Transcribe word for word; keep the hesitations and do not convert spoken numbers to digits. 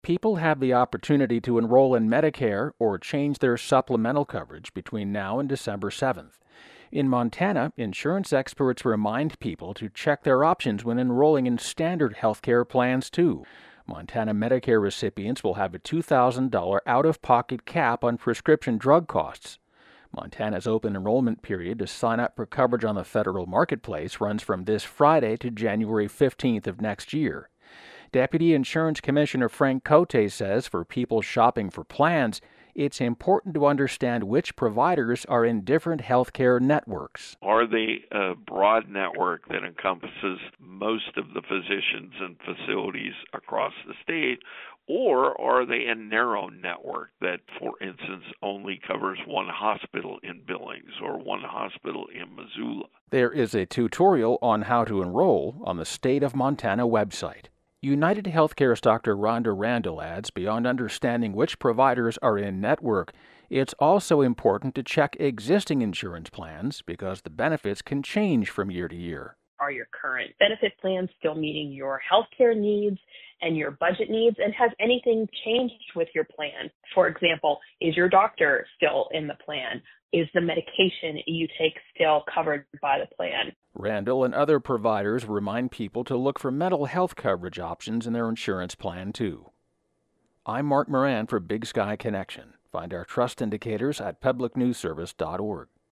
People have the opportunity to enroll in Medicare or change their supplemental coverage between now and December seventh. In Montana, insurance experts remind people to check their options when enrolling in standard health care plans, too. Montana Medicare recipients will have a two thousand dollars out-of-pocket cap on prescription drug costs. Montana's open enrollment period to sign up for coverage on the federal marketplace runs from this Friday to January fifteenth of next year. Deputy Insurance Commissioner Frank Cote says for people shopping for plans, it's important to understand which providers are in different healthcare networks. Are they a broad network that encompasses most of the physicians and facilities across the state, or are they a narrow network that, for instance, only covers one hospital in Billings or one hospital in Missoula? There is a tutorial on how to enroll on the State of Montana website. United Healthcare's Doctor Rhonda Randall adds, beyond understanding which providers are in network, it's also important to check existing insurance plans because the benefits can change from year to year. Are your current benefit plans still meeting your healthcare needs and your budget needs? And has anything changed with your plan? For example, is your doctor still in the plan? Is the medication you take still covered by the plan? Randall and other providers remind people to look for mental health coverage options in their insurance plan, too. I'm Mark Moran for Big Sky Connection. Find our trust indicators at public news service dot org.